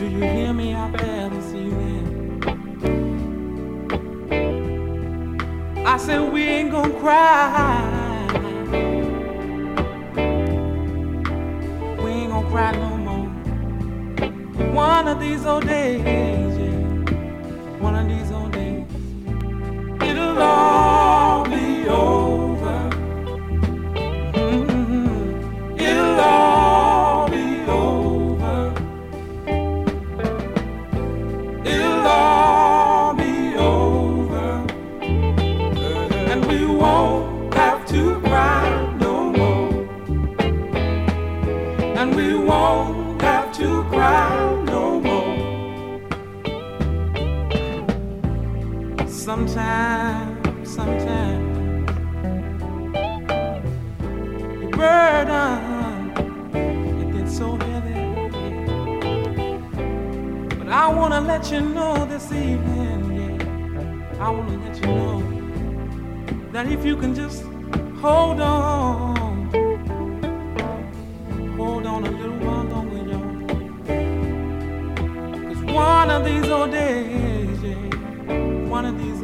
you hear me out there this evening? I said we ain't gonna cry. We ain't gonna cry no more. One of these old days, yeah. One of these old days, it'll all be over. Mm-hmm. It'll all be over. It'll all be over. And we won't have to cry no more. And we won't have to cry no more. Sometimes your burden, it gets so heavy. But I wanna let you know this evening, yeah, I wanna let you know that if you can just hold on a little while longer, y'all. 'Cause one of these old days, yeah, one of these